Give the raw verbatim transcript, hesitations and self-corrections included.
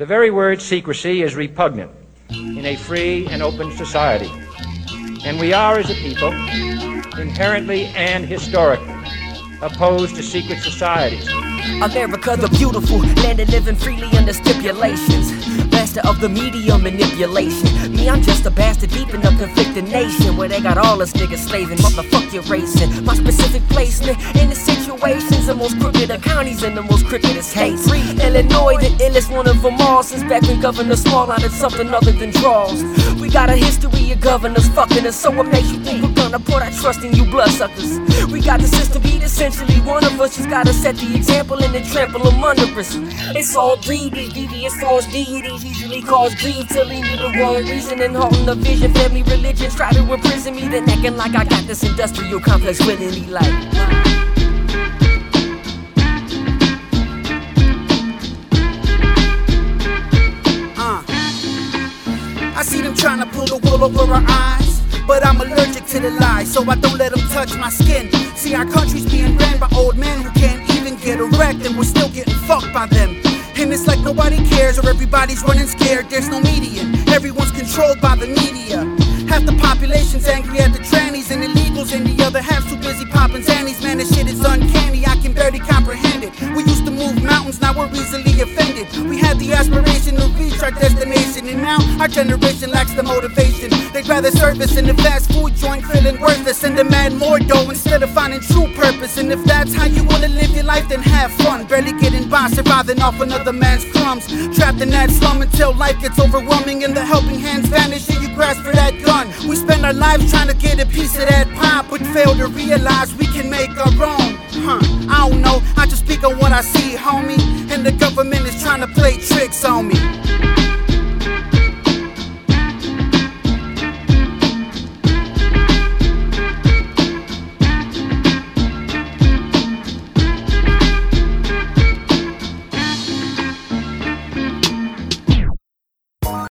The very word secrecy is repugnant in a free and open society. And we are, as a people, inherently and historically opposed to secret societies. America the beautiful, land of living freely under stipulations. Master of the media manipulation. Me, I'm just a bastard deep in a conflicted nation where they got all us niggas slaving, motherfuck your racing. My specific placement in the situations, the most crooked of counties and the most crookedest states. Illinois, the illest one of them all, since back when Governor Small added something other than draws. We got a history of governors fucking us, so what makes you think we're gonna put our trust in you bloodsuckers? We got the system beat, essentially one of us just gotta set the example and then trample them under us. It's all greed, these devious false deities usually cause grief to lead me the wrong reason and halting the vision. Family religions try to imprison me, then acting like I got this industrial complex willingly like. Uh, I see them trying to pull the wool over our eyes, but I'm allergic to the lies, so I don't let them touch my skin. See, our country's being ran by old men who can't even get erect, and we're still getting fucked by them. And it's like nobody cares, or everybody's running scared. There's no median, everyone's controlled by the media. Half the population's angry at the trannies and illegals, and the other half's too busy popping zannies. Man, this shit is uncanny, I can barely comprehend it. We used to move mountains, now we're easily offended. We had the aspiration to reach our destination, and now our generation lacks the motivation. They'd rather service in the fast food joint, feeling worthless, and demand more dough instead of finding true purpose. And if that's how you wanna live your life, then have fun. Barely getting by, surviving off another man's crumbs. Trapped in that slum until life gets overwhelming and the helping hands vanish and you grasp for that gun. We spend our lives trying to get a piece of that pie, but fail to realize we can make our own. Huh, I don't know, I just speak on what I see, homie. And the government is trying to play tricks on me.